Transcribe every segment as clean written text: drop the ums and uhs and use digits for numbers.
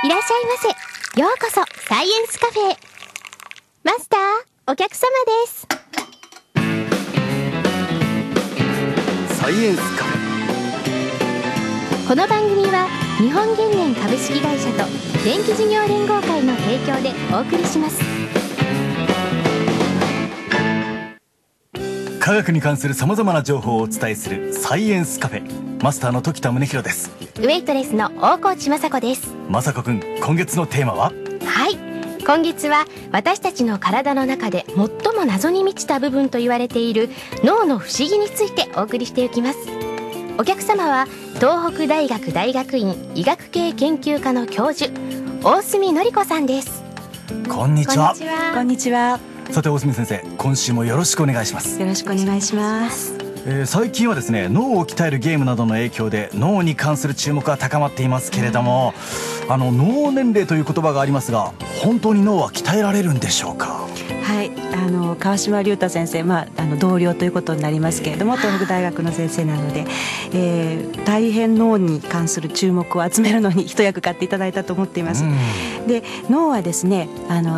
いらっしゃいませ。ようこそサイエンスカフェへ。マスター、お客様です。 サイエンスカフェ。 この番組は日本原燃株式会社と電気事業連合会の提供でお送りします。 科学に関するさまざまな情報をお伝えするサイエンスカフェ。マスターの時田宗弘です。 ウェイトレスの大河内雅子です。 雅子くん、今月のテーマは？ はい、今月は私たちの体の中で最も謎に満ちた部分と言われている脳の不思議についてお送りしていきます。お客様は東北大学大学院医学系研究科の教授、大隅典子さんです。 こんにちは。 こんにちは。 さて大隅先生、今週もよろしくお願いします。 よろしくお願いします。 最近はですね、脳を鍛えるゲームなどの影響で脳に関する注目が高まっていますけれども、脳年齢という言葉がありますが、本当に脳は鍛えられるんでしょうか？ はい、川島隆太先生、同僚ということになりますけれども、東北大学の先生なので、大変脳に関する注目を集めるのに一役買っていただいたと思っています。で、脳はですね、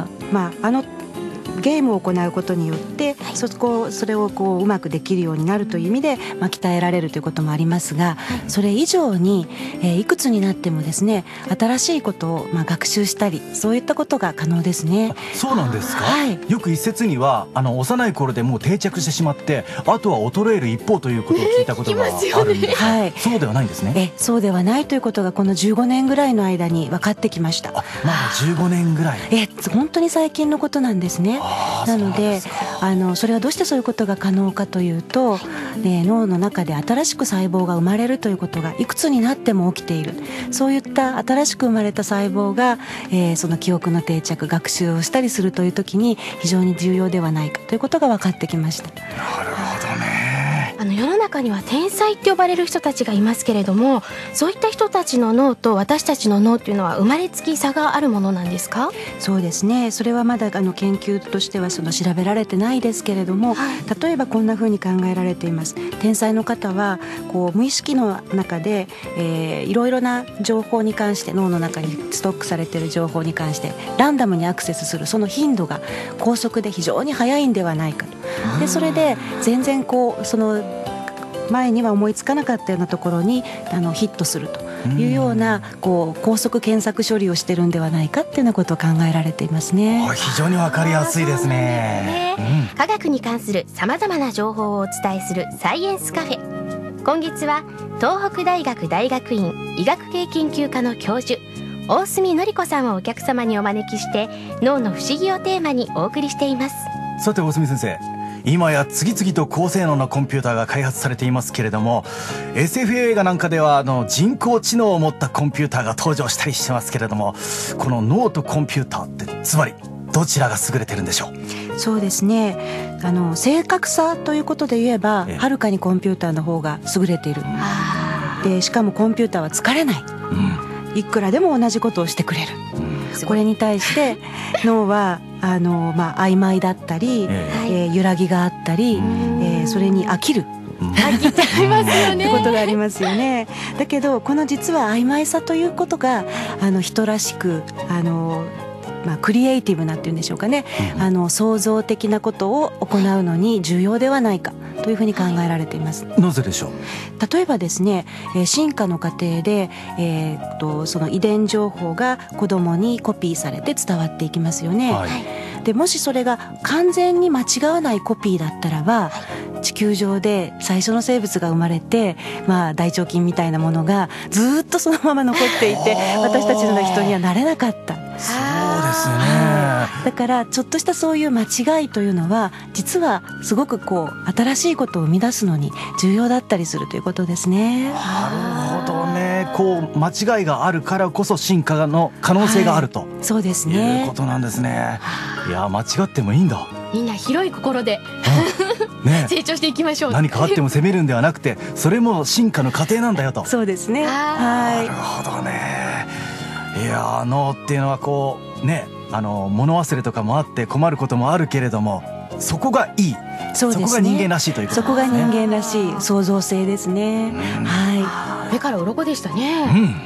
ゲームを行うことによって、それをうまくできるようになるという意味で、鍛えられるということもありますが、それ以上に、いくつになってもですね、新しいことを学習したり、そういったことが可能ですね。 そうなんですか？ はい、 よく一説には幼い頃でもう定着してしまって、あとは衰える一方ということを聞いたことがあるんですが、はい、そうではないんですね。 そうではないということがこの15年ぐらいの間に分かってきました。 まだ15年ぐらい。 本当に最近のことなんですね。なのでそれはどうしてそういうことが可能かというと、脳の中で新しく細胞が生まれるということがいくつになっても起きている。そういった新しく生まれた細胞が、その記憶の定着、学習をしたりするという時に非常に重要ではないかということが分かってきました。 なるほどね。 世の中には天才って呼ばれる人たちがいますけれども、そういった人たちの脳と私たちの脳っていうのは生まれつき差があるものなんですか？ そうですね、それはまだ研究としては調べられてないですけれども、例えばこんな風に考えられています。天才の方は無意識の中で、いろいろな情報に関して、脳の中にストックされている情報に関してランダムにアクセスするその頻度が高速で非常に速いんではないかと。でそれで全然その前には思いつかなかったようなところにヒットするというような高速検索処理をしてるんではないかっていうようなことを考えられていますね。 非常にわかりやすいですね。 科学に関するさまざまな情報をお伝えするサイエンスカフェ。今月は東北大学大学院医学系研究科の教授、大隅典子さんをお客様にお招きして、脳の不思議をテーマにお送りしています。 さて大隅先生、今や次々と高性能なコンピューターが開発されていますけれども、 SF 映画なんかでは人工知能を持ったコンピューターが登場したりしてますけれども、この脳とコンピューターってズバリどちらが優れてるんでしょう？ そうですね、正確さということで言えば、はるかにコンピューターの方が優れている。でしかもコンピューターは疲れない、いくらでも同じことをしてくれる。これに対して脳は曖昧だったり、揺らぎがあったり、それに飽きる飽きちゃいますよねってことがありますよね。だけどこの実は曖昧さということが人らしくクリエイティブなっていうんでしょうかね、創造的なことを行うのに重要ではないかというふうに考えられています。 なぜでしょう？ 例えばですね、進化の過程で、その遺伝情報が子供にコピーされて伝わっていきますよね。でもしそれが完全に間違わないコピーだったらば、地球上で最初の生物が生まれて、大腸菌みたいなものがずっとそのまま残っていて、私たちのような人にはなれなかった。 そうですね。 だからちょっとしたそういう間違いというのは、実はすごく新しいことを生み出すのに重要だったりするということですね。 なるほどね。間違いがあるからこそ進化の可能性があると、 そうですね、 いうことなんですね。いや、間違ってもいいんだ。 みんな広い心で、成長していきましょう。 何かあっても責めるんではなくて、それも進化の過程なんだよと。 そうですね。 なるほどね。いや、脳っていうのは物忘れとかもあって困ることもあるけれども、そこがいい、 そうですね、 そこが人間らしいということですね。 そこが人間らしい創造性ですね。 目から鱗でしたね。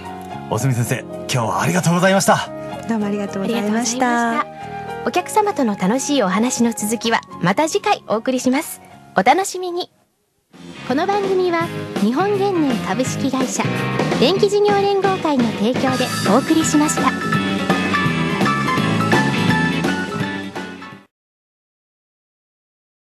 大隅先生、今日はありがとうございました。 どうもありがとうございました。 お客様との楽しいお話の続きはまた次回お送りします。お楽しみに。この番組は日本原燃株式会社電気事業連合会の提供でお送りしました。